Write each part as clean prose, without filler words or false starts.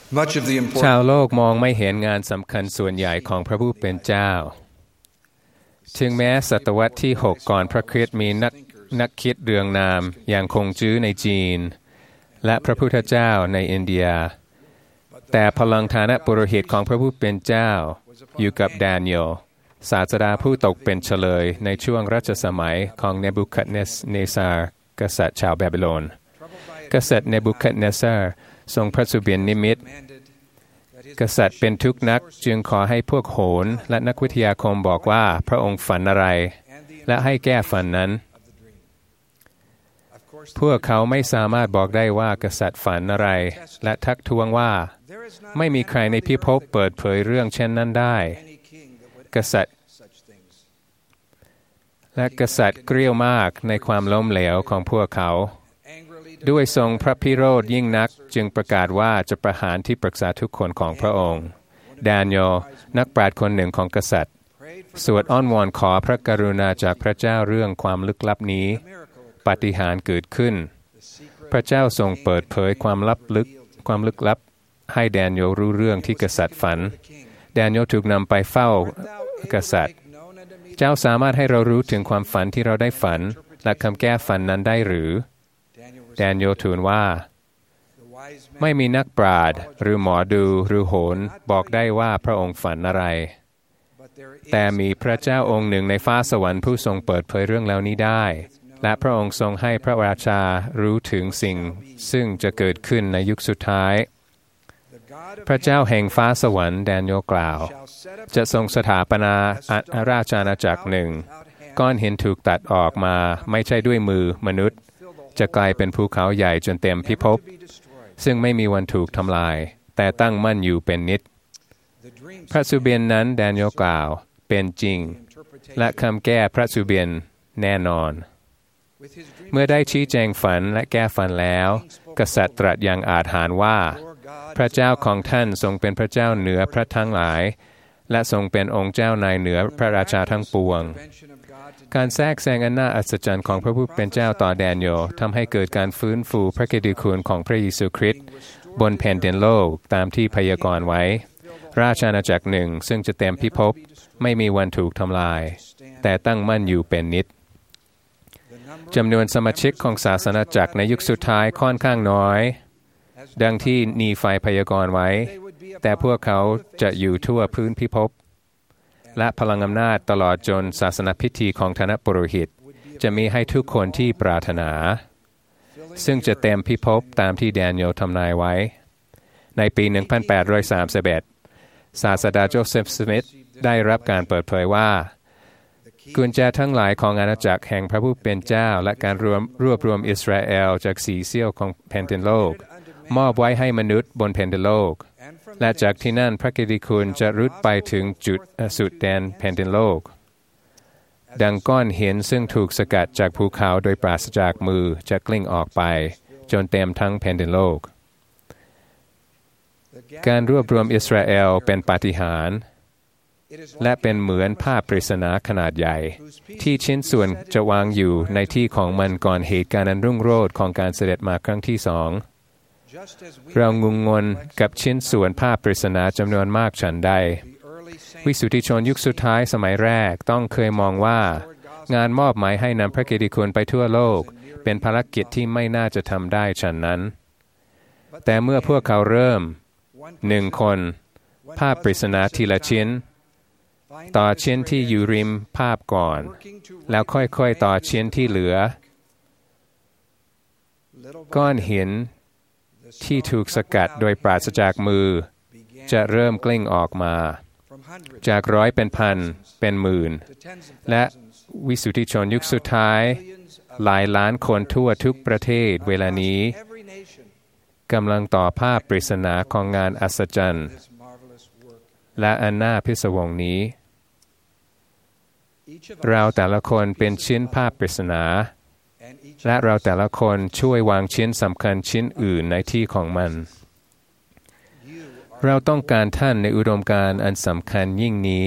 ชาวโลกมองไม่เห็นงานสำคัญส่วนใหญ่ของพระผู้เป็นเจ้าถึงแม้ศตวรรษที่6ก่อนพระคริสต์มีนักคิดเรืองนามอย่างคงจื้อในจีนและพระพุทธเจ้าในอินเดียแต่พลังฐานะปุโรหิตของพระผู้เป็นเจ้าอยู่กับดาเนียลศาสดาผู้ตกเป็นเฉลยในช่วงรัชสมัยของเนบูคัดเนซาร์กษัตริย์ชาวบาบิโลนกษัตริย์เนบูคัดเนซาร์ทรงพระสุบินนิมิตกษัตริย์เป็นทุกข์นักจึงขอให้พวกโหรและนักวิทยาคมบอกว่าพระองค์ฝันอะไรและให้แก้ฝันนั้นพวกเขาไม่สามารถบอกได้ว่ากษัตริย์ฝันอะไรและทักท้วงว่าไม่มีใครในพิภพเปิดเผยเรื่องเช่นนั้นได้กษัตริย์เกรี้ยวมากในความล้มเหลวของพวกเขาด้วยทรงพระพิโรธยิ่งนักจึงประกาศว่าจะประหารที่ปรึกษาทุกคนของพระองค์ดาเนียลนักปราชญ์คนหนึ่งของกษัตริย์สวดอ้อนวอนขอพระกรุณาจากพระเจ้าเรื่องความลึกลับนี้ปาฏิหาริย์เกิดขึ้นพระเจ้าทรงเปิดเผยความลึกลับให้ดาเนียลรู้เรื่องที่กษัตริย์ฝันดาเนียลถูกนำไปเฝ้ากษัตริย์เจ้าสามารถให้เรารู้ถึงความฝันที่เราได้ฝันและคำแก้ฝันนั้นได้หรือดาเนียลทูลว่าไม่มีนักปราชญ์หรือหมอดูหรือโหรบอกได้ว่าพระองค์ฝันอะไรแต่มีพระเจ้าองค์หนึ่งในฟ้าสวรรค์ผู้ทรงเปิดเผยเรื่องเหล่านี้ได้และพระองค์ทรงให้พระราชารู้ถึงสิ่งซึ่งจะเกิดขึ้นในยุคสุดท้ายพระเจ้าแห่งฟ้าสวรรค์ดาเนียลกล่าวจะทรงสถาปนาอาราชอาณาจักรหนึ่งก้อนหินถูกตัดออกมาไม่ใช่ด้วยมือมนุษย์จะกลายเป็นภูเขาใหญ่จนเต็มพิภพซึ่งไม่มีวันถูกทำลายแต่ตั้งมั่นอยู่เป็นนิจพระสุเบียนนั้นดาเนียลกล่าวเป็นจริงและคำแก้พระสุเบียนแน่นอนเมื่อได้ชี้แจงฝันและแก้ฝันแล้วกษัตริย์ตรัสอย่างอาจหาญว่าพระเจ้าของท่านทรงเป็นพระเจ้าเหนือพระทั้งหลายและทรงเป็นองค์เจ้านายเหนือพระราชาทั้งปวงการแทรกแซงอันน่าอัศจรรย์ของพระผู้เป็นเจ้าต่อดาเนียลทำให้เกิดการฟื้นฟูพระกิตติคุณของพระเยซูคริสต์บนแผ่นดินโลกตามที่พยากรณ์ไว้ราชอาณาจักรหนึ่งซึ่งจะเต็มพิภพไม่มีวันถูกทำลายแต่ตั้งมั่นอยู่เป็นนิจจำนวนสมาชิกของศาสนาจักรในยุคสุดท้ายค่อนข้างน้อยดังที่นีไฟพยากรณ์ไว้แต่พวกเขาจะอยู่ทั่วพื้นพิภพและพลังอำนาจตลอดจนศาสนพิธีของฐานะปุโรหิตจะมีให้ทุกคนที่ปรารถนาซึ่งจะเต็มพิภพตามที่ดาเนียลทำนายไว้ในปี 1831 ศาสดาโจเซฟสมิธได้รับการเปิดเผยว่ากุญแจทั้งหลายของอาณาจักรแห่งพระผู้เป็นเจ้าและการรวบรวมอิสราเอลจาก4เสี้ยวของแผ่นดินโลกมอบไว้ให้มนุษย์บนแผ่นดินโลกและจากที่นั่นพระกิตติคุณจะรุดไปถึงจุดสุดแดนแผ่นดินโลกดังก้อนหินซึ่งถูกสกัดจากภูเขาโดยปราศจากมือจะกลิ้งออกไปจนเต็มทั้งแผ่นดินโลกการรวบรวมอิสราเอลเป็นปาฏิหาริย์และเป็นเหมือนภาพปริศนาขนาดใหญ่ที่ชิ้นส่วนจะวางอยู่ในที่ของมันก่อนเหตุการณ์อันรุ่งโรจน์ของการเสด็จมาครั้งที่2เรางุนงงกับชิ้นส่วนภาพปริศนาจำนวนมากฉันใดวิสุทธิชนยุคสุดท้ายสมัยแรกต้องเคยมองว่างานมอบหมายให้นำพระกิตติคุณไปทั่วโลกเป็นภารกิจที่ไม่น่าจะทำได้ฉันนั้นแต่เมื่อพวกเขาเริ่ม1 คนภาพปริศนาทีละชิ้นต่อชิ้นที่อยู่ริมภาพก่อนแล้วค่อยๆต่อชิ้นที่เหลือก้อนหินที่ถูกสกัดโดยปราศจากมือจะเริ่มกลิ้งออกมาจากร้อยเป็นพันเป็นหมื่นและวิสุทธิชนยุคสุดท้ายหลายล้านคนทั่วทุกประเทศเวลานี้กำลังต่อภาพปริศนาของงานอัศจรรย์และอันน่าพิศวงนี้เราแต่ละคนเป็นชิ้นภาพปริศนาและเราแต่ละคนช่วยวางชิ้นสำคัญชิ้นอื่นในที่ของมันเราต้องการท่านในอุดมการณ์อันสำคัญยิ่งนี้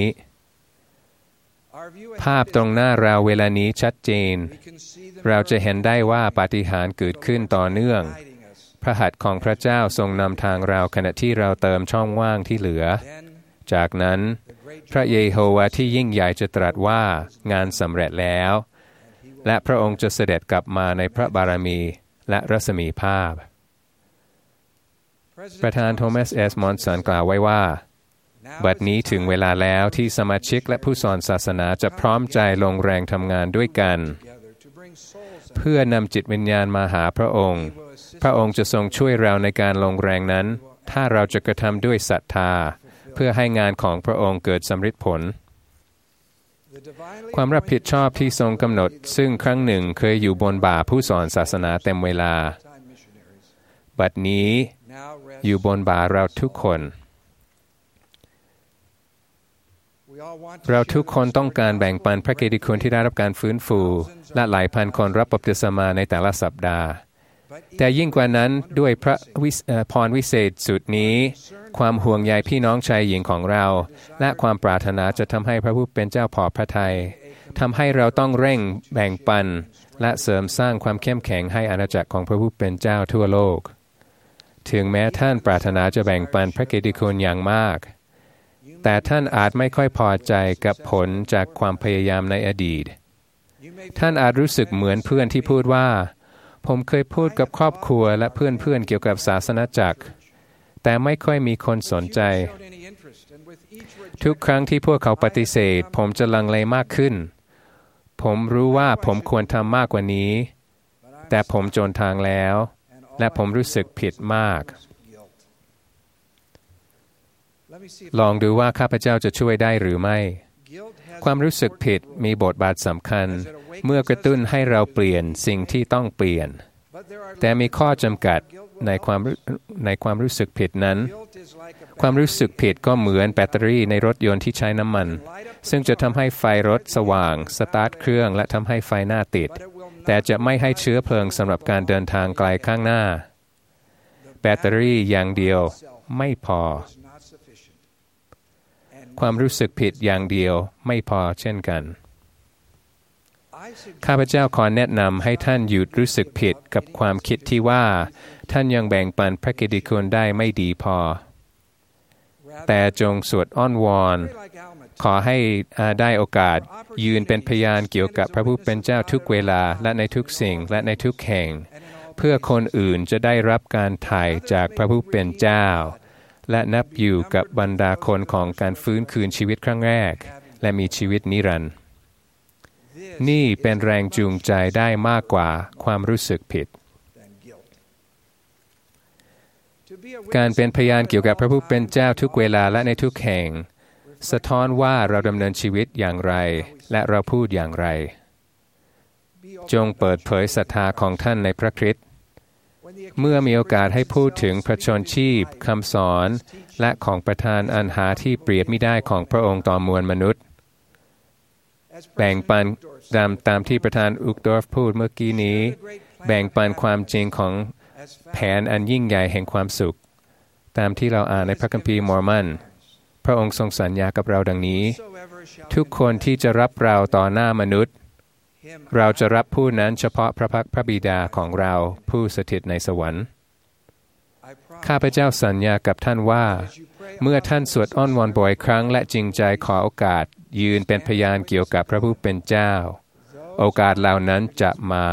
ภาพตรงหน้าเราเวลานี้ชัดเจนเราจะเห็นได้ว่าปาฏิหาริย์เกิดขึ้นต่อเนื่องพระหัตถ์ของพระเจ้าทรงนำทางเราขณะที่เราเติมช่องว่างที่เหลือจากนั้นพระเยโฮวาที่ยิ่งใหญ่จะตรัสว่างานสำเร็จแล้วและพระองค์จะเสด็จกลับมาในพระบารมีและรัศมีภาพประธานโทมัสเอสมอนสันกล่าวไว้ว่าบัดนี้ถึงเวลาแล้วที่สมาชิกและผู้สอนศาสนาจะพร้อมใจลงแรงทำงานด้วยกันเพื่อนำจิตวิญญาณมาหาพระองค์พระองค์จะทรงช่วยเราในการลงแรงนั้นถ้าเราจะกระทำด้วยศรัทธาเพื่อให้งานของพระองค์เกิดสำเร็จผลความรับผิดชอบที่ทรงกำหนดซึ่งครั้งหนึ่งเคยอยู่บนบ่าผู้สอนศาสนาเต็มเวลาบัดนี้อยู่บนบ่าเราทุกคนเราทุกคนต้องการแบ่งปันพระเกียรติคุณที่ได้รับการฟื้นฟูและหลายพันคนรับบัพติศมาในแต่ละสัปดาห์แต่ยิ่งกว่านั้นด้วยพระพรวิเศษสุดนี้ความห่วงใยพี่น้องชายหญิงของเราและความปรารถนาจะทำให้พระผู้เป็นเจ้าพอพระทัยทำให้เราต้องเร่งแบ่งปันและเสริมสร้างความเข้มแข็งให้อาณาจักรของพระผู้เป็นเจ้าทั่วโลกถึงแม้ท่านปรารถนาจะแบ่งปันพระเกียรติคุณอย่างมากแต่ท่านอาจไม่ค่อยพอใจกับผลจากความพยายามในอดีตท่านอาจรู้สึกเหมือนเพื่อนที่พูดว่าผมเคยพูดกับครอบครัวและเพื่อนๆเกี่ยวกับศาสนจักรแต่ไม่ค่อยมีคนสนใจทุกครั้งที่พวกเขาปฏิเสธผมจะลังเลมากขึ้นผมรู้ว่าผมควรทำมากกว่านี้แต่ผมจนทางแล้วและผมรู้สึกผิดมากลองดูว่าข้าพเจ้าจะช่วยได้หรือไม่ความรู้สึกผิดมีบทบาทสำคัญเมื่อกระตุ้นให้เราเปลี่ยนสิ่งที่ต้องเปลี่ยนแต่มีข้อจำกัดในความรู้สึกผิดนั้นความรู้สึกผิดก็เหมือนแบตเตอรี่ในรถยนต์ที่ใช้น้ำมันซึ่งจะทำให้ไฟรถสว่างสตาร์ทเครื่องและทำให้ไฟหน้าติดแต่จะไม่ให้เชื้อเพลิงสำหรับการเดินทางไกลข้างหน้าแบตเตอรี่อย่างเดียวไม่พอความรู้สึกผิดอย่างเดียวไม่พอเช่นกันข้าพเจ้าขอแนะนำให้ท่านหยุดรู้สึกผิดกับความคิดที่ว่าท่านยังแบ่งปันพระกิตติคุณได้ไม่ดีพอแต่จงสวดอ้อนวอนขอให้ได้โอกาสยืนเป็นพยานเกี่ยวกับพระผู้เป็นเจ้าทุกเวลาและในทุกสิ่งและในทุกแห่งเพื่อคนอื่นจะได้รับการถ่ายจากพระผู้เป็นเจ้าและนับอยู่กับบรรดาคนของการฟื้นคืนชีวิตครั้งแรกและมีชีวิตนิรันดร์นี่เป็นแรงจูงใจได้มากกว่าความรู้สึกผิดการเป็นพยานเกี่ยวกับพระผู้เป็นเจ้าทุกเวลาและในทุกแห่งสะท้อนว่าเราดำเนินชีวิตอย่างไรและเราพูดอย่างไรจงเปิดเผยศรัทธาของท่านในพระคริสต์เมื่อมีโอกาสให้พูดถึงพระชนชีพคำสอนและของประทานอันหาที่เปรียบมิได้ของพระองค์ต่อมวลมนุษย์แบ่งปันตามที่ประธานอุกดอร์ฟพูดเมื่อกี้นี้แบ่งปันความจริงของแผนอันยิ่งใหญ่แห่งความสุขตามที่เราอ่านในพระคัมภีร์มอร์มอนพระองค์ทรงสัญญากับเราดังนี้ทุกคนที่จะรับเราต่อหน้ามนุษย์เราจะรับผู้นั้นเฉพาะพระพักตร์พระบิดาของเราผู้สถิตในสวรรค์ข้าพเจ้าสัญญากับท่านว่าเมื่อท่านสวดอ้อนวอนบ่อยครั้งและจริงใจขอโอกาสยืนเป็นพยานเกี่ยวกับพระผู้เป็นเจ้าโอกาสเหล่านั้นจะมา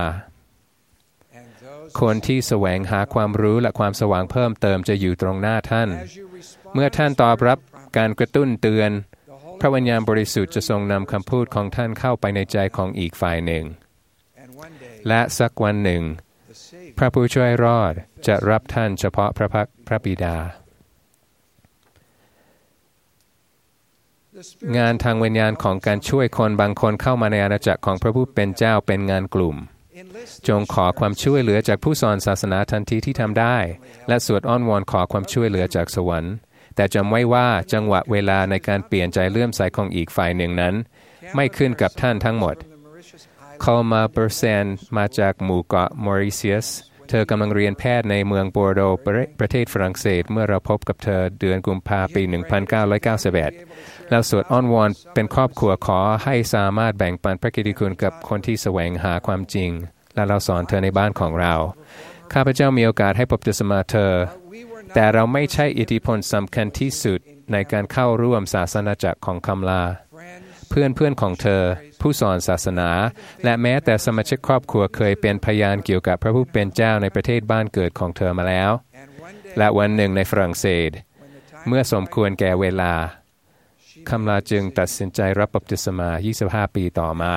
คนที่แสวงหาความรู้และความสว่างเพิ่มเติมจะอยู่ตรงหน้าท่านเมื่อท่านตอบรับการกระตุ้นเตือนพระวิญญาณบริสุทธิ์จะทรงนำคำพูดของท่านเข้าไปในใจของอีกฝ่ายหนึ่งและสักวันหนึ่งพระผู้ช่วยรอดจะรับท่านเฉพาะพระพักตร์พระบิดางานทางวิญญาณของการช่วยคนบางคนเข้ามาในอาณาจักรของพระผู้เป็นเจ้าเป็นงานกลุ่มจงขอความช่วยเหลือจากผู้สอนศาสนาทันทีที่ทำได้และสวดอ้อนวอนขอความช่วยเหลือจากสวรรค์แต่จำไว้ว่าจังหวะเวลาในการเปลี่ยนใจเลื่อมใสของอีกฝ่ายหนึ่งนั้นไม่ขึ้นกับท่านทั้งหมดคอลมาเบอร์เซนมาจากหมู่เกาะมอริเซียสเธอกำลังเรียนแพทย์ในเมืองบอร์โดประเทศฝรั่งเศสเมื่อเราพบกับเธอเดือนกุมภาพันธ์ปี 1991 แล้วสวดอ้อนวอนเป็นครอบครัวขอให้สามารถแบ่งปันพระกิตติคุณกับคนที่แสวงหาความจริงและเราสอนเธอในบ้านของเราข้าพเจ้ามีโอกาสให้บัพติศมาเธอแต่เราไม่ใช่อิทธิพลสำคัญที่สุดในการเข้าร่วมศาสนาจักรของคำลาเพื่อนของเธอผู้สอนศาสนาและแม้แต่สมาชิกครอบครัวเคยเป็นพยานเกี่ยวกับพระผู้เป็นเจ้าในประเทศบ้านเกิดของเธอมาแล้วและวันหนึ่งในฝรั่งเศสเมื่อสมควรแก่เวลาคำลาจึงตัดสินใจรับบัพติศมา25 ปีต่อมา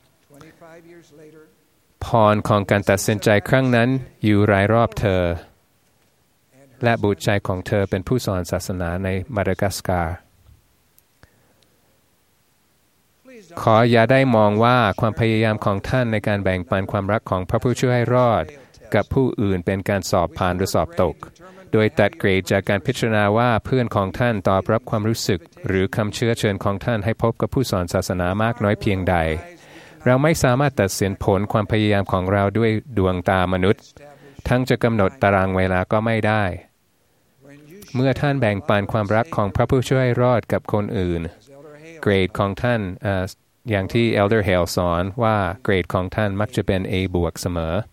พรของการตัดสินใจครั้งนั้นอยู่รายรอบเธอและบุตรชายของเธอเป็นผู้สอนศาสนาในมาดากัสการ์ขออย่าได้มองว่าความพยายามของท่านในการแบ่งปันความรักของพระผู้ช่วยให้รอดกับผู้อื่นเป็นการสอบผ่านหรือสอบตกโดยตัดเกรดจากการพิจารณาว่าเพื่อนของท่านตอบรับความรู้สึกหรือคำเชื้อเชิญของท่านให้พบกับผู้สอนศาสนามากน้อยเพียงใดเราไม่สามารถตัดสินผลความพยายามของเราด้วยดวงตามนุษย์ทั้งจะกำหนดตารางเวลาก็ไม่ได้เมื่อท่านแบ่งปันความรักของพระผู้ช่วยรอดกับคนอื่นเกรดของท่านอย่างที่ Elder Hale สอนว่าเกรดของท่านมักจะเป็น A บวกเสมอ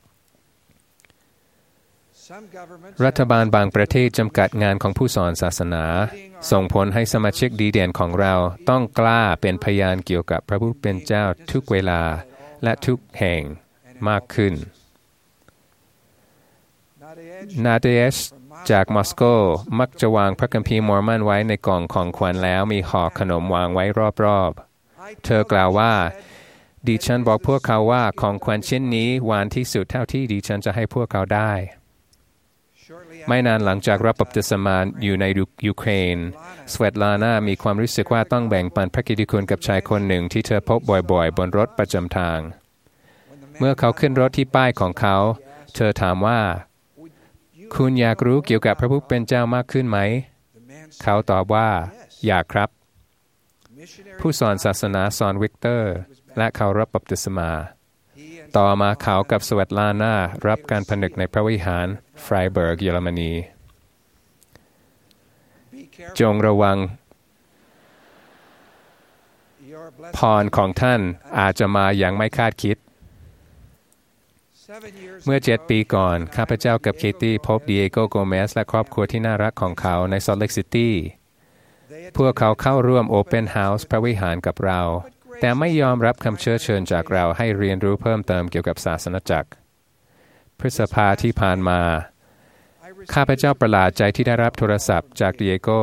รัฐบาลบางประเทศจำกัดงานของผู้สอนศาสนาส่งผลให้สมาชิกดีเด่นของเราต้องกล้าเป็นพยานเกี่ยวกับพระผู้เป็นเจ้าทุกเวลาและทุกแห่งมากขึ้นนาเดชจากมอสโกมักจะวางพระคัมภีร์มอร์มอนไว้ในกล่องของขวัญแล้วมีห่อขนมวางไว้รอบๆเธอกล่าวว่าดิฉันบอกพวกเขาว่าของขวัญชิ้นนี้หวานที่สุดเท่าที่ดิฉันจะให้พวกเขาได้ไม่นานหลังจากรับบัพติศมาอยู่ในยูเครนสเวตลานามีความรู้สึกว่าต้องแบ่งปันพระกิตติคุณกับชายคนหนึ่งที่เธอพบบ่อยๆบนรถประจำทางเมื่อเขาขึ้นรถที่ป้ายของเขาเธอถามว่าคุณอยากรู้เกี่ยวกับพระผู้เป็นเจ้ามากขึ้นไหมเขาตอบว่าอยากครับผู้สอนศาสนาสอนวิกเตอร์และเขารับบัพติศมาต่อมาเขากับสเวตลานารับการผนึกในพระวิหารไฟเบิร์กเยอรมนีจงระวังพรของท่านอาจจะมาอย่างไม่คาดคิดเมื่อ7 ปีก่อนข้าพเจ้ากับเคตี้พบดิเอโกโกเมสและครอบครัวที่น่ารักของเขาในซอลต์เลคซิตี้พวกเขาเข้าร่วมโอเพ่นเฮาส์พระวิหารกับเราแต่ไม่ยอมรับคำเชื้อเชิญจากเราให้เรียนรู้เพิ่มเติมเกี่ยวกับศาสนจักรพฤษภาที่ผ่านมาข้าพเจ้าประหลาดใจที่ได้รับโทรศัพท์จากดิเอโก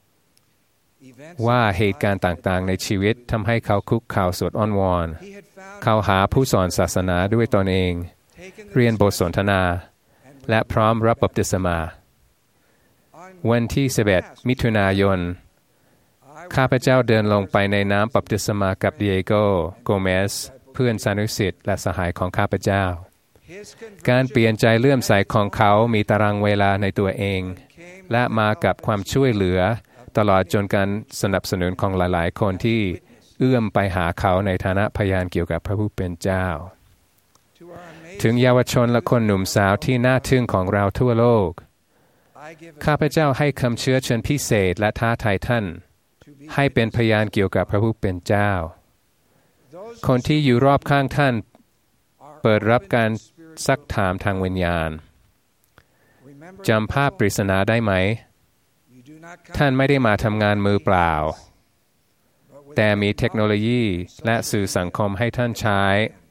ว่าเหตุการณ์ต่างๆในชีวิตทำให้เขาคุกเข่าสวดอ้อนวอนเขาหาผู้สอนศาสนาด้วยตนเองเรียนบทสนทนาและพร้อมรับบัพติศมาวันที่11 มิถุนายนข้าพเจ้าเดินลงไปในน้ำบัพติศมากับดิเอโกโกเมสเพื่อนสานุสิทธิ์และสหายของข้าพเจ้าการเปลี่ยนใจเลื่อมใสของเขามีตารางเวลาในตัวเองและมากับความช่วยเหลือตลอดจนการสนับสนุนของหลายๆคนที่เอื้อมไปหาเขาในฐานะพยานเกี่ยวกับพระผู้เป็นเจ้าถึงเยาวชนและคนหนุ่มสาวที่น่าทึ่งของเราทั่วโลกข้าพเจ้าให้คำเชื้อเชิญพิเศษและท้าทายท่านให้เป็นพยานเกี่ยวกับพระผู้เป็นเจ้าคนที่อยู่รอบข้างท่านเปิดรับการซักถามทางวิญญาณจำภาพปริศนาได้ไหมท่านไม่ได้มาทำงานมือเปล่าแต่มีเทคโนโลยีและสื่อสังคมให้ท่านใช้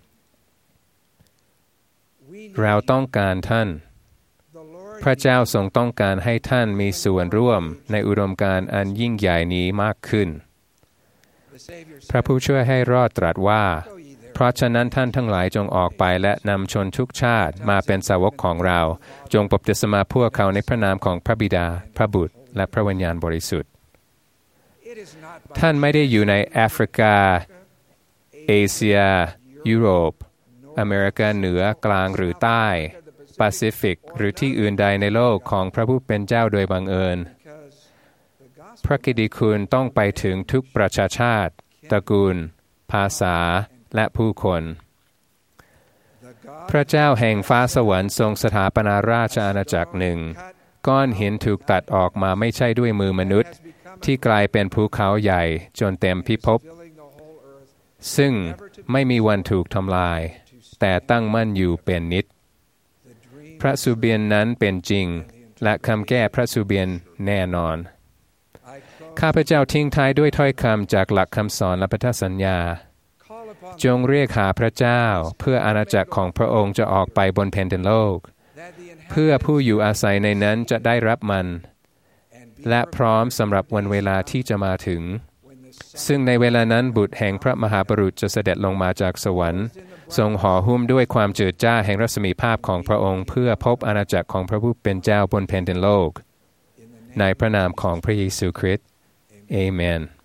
เราต้องการท่านพระเจ้าทรงต้องการให้ท่านมีส่วนร่วมในอุดมการณ์อันยิ่งใหญ่นี้มากขึ้นพระผู้ช่วยให้รอดตรัสว่าเพราะฉะนั้นท่านทั้งหลายจงออกไปและนำชนทุกชาติมาเป็นสาวกของเราจงบัพติศมาพวกเขาในพระนามของพระบิดาพระบุตรและพระวิญญาณบริสุทธิ์ท่านไม่ได้อยู่ในแอฟริกาเอเชียยุโรปอเมริกาเหนือกลางหรือใต้แปซิฟิกหรือที่อื่นใดในโลกของพระผู้เป็นเจ้าโดยบังเอิญพระกิตติคุณต้องไปถึงทุกประชาชาติตระกูลภาษาและผู้คนพระเจ้าแห่งฟ้าสวรรค์ทรงสถาปนาราชอาณาจักรหนึ่งก้อนหินถูกตัดออกมาไม่ใช่ด้วยมือมนุษย์ที่กลายเป็นภูเขาใหญ่จนเต็มพิภพซึ่งไม่มีวันถูกทำลายแต่ตั้งมั่นอยู่เป็นนิจพระสุเบียนนั้นเป็นจริงและคำแก้พระสุเบียนแน่นอนข้าพเจ้าทิ้งท้ายด้วยถ้อยคำจากหลักคำสอนและพันธสัญญาจงเรียกหาพระเจ้าเพื่ออาณาจักรของพระองค์จะออกไปบนแผ่นดินโลกเพื่อผู้อยู่อาศัยในนั้นจะได้รับมันและพร้อมสำหรับวันเวลาที่จะมาถึงซึ่งในเวลานั้นบุตรแห่งพระมหาบุรุษจะเสด็จลงมาจากสวรรค์ทรงห่อหุ้มด้วยความเจิดจ้าแห่งรัศมีภาพของพระองค์เพื่อพบอาณาจักรของพระผู้เป็นเจ้าบนแผ่นดินโลกในพระนามของพระเยซูคริสต์เอเมน